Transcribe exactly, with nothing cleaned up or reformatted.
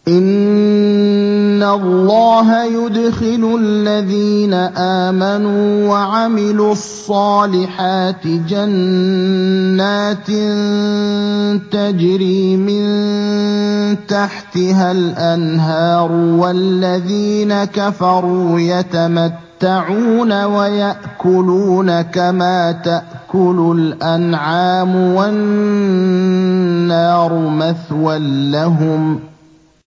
إِنَّ اللَّهَ يُدْخِلُ الَّذِينَ آمَنُوا وَعَمِلُوا الصَّالِحَاتِ جَنَّاتٍ تَجْرِي مِن تَحْتِهَا الْأَنْهَارُ وَالَّذِينَ كَفَرُوا يَتَمَتَّعُونَ وَيَأْكُلُونَ كَمَا تَأْكُلُ الْأَنْعَامُ وَالنَّارُ مَثْوًى لَّهُمْ